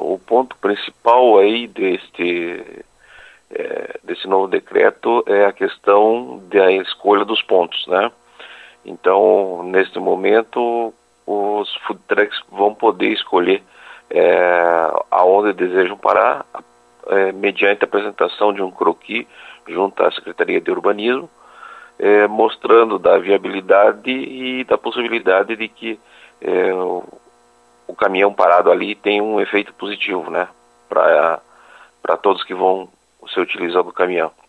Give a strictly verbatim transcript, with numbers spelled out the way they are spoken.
o ponto principal aí deste, é, desse novo decreto é a questão da escolha dos pontos, né? Então, neste momento, os food trucks vão poder escolher é, aonde desejam parar, é, mediante a apresentação de um croquis junto à Secretaria de Urbanismo, é, mostrando da viabilidade e da possibilidade de que é, o, o caminhão parado ali tem um efeito positivo, né, para para todos que vão ser utilizados do caminhão.